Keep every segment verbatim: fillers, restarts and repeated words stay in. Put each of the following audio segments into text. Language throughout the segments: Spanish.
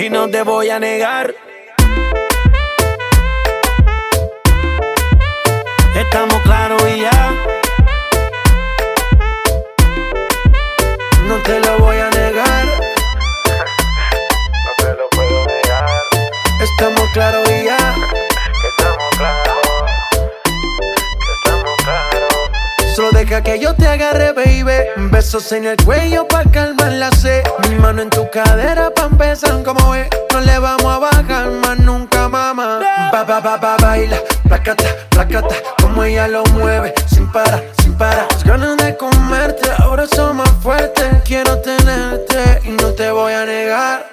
y no te voy a negar. Estamos claros y ya. No te lo voy a negar. No te lo puedo negar. Estamos claros y ya. Estamos claros. Estamos claros. Solo deja que yo te agarre, baby. Besos en el cuello pa' calmar la sed. Mi mano en tu cadera pa' empezar como es. No le vamos a bajar más nunca, mamá. Ba, ba, ba, ba, baila, placata, placata. Como ella lo mueve, sin parar, sin parar. Las ganas de comerte, ahora son más fuertes. Quiero tenerte y no te voy a negar.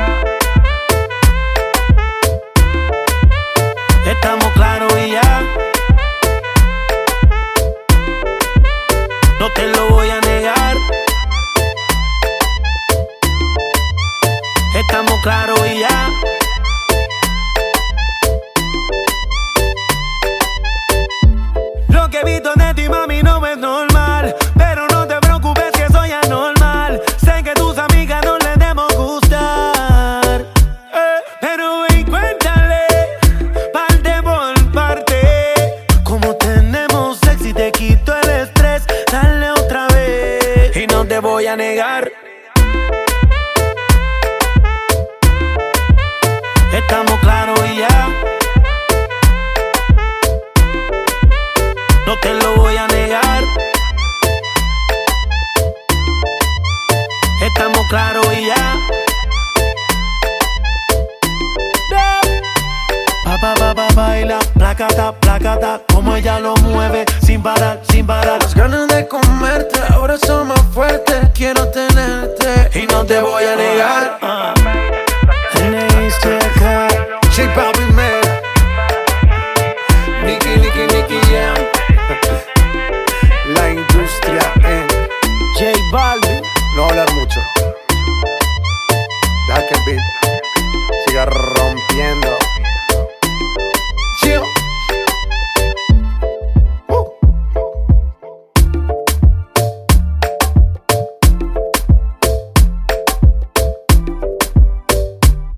Estamos claros y ya. No te lo voy a negar. Estamos claros y ya. Lo que he visto de ti, mami, no es normal. Pero no te preocupes que soy anormal. Sé que tus amigas no les debemos gustar, eh, pero ven, cuéntale parte por parte. Como tenemos sexo y te quito el estrés. Dale otra vez y no te voy a negar. Estamos claros y ya. No te lo voy a negar. Estamos claros y ya. Pa, pa, pa, pa, baila, placata, placata. Como ella lo mueve, sin parar, sin parar. Las ganas de comerte, ahora son más fuertes. Quiero tenerte y no te voy a negar.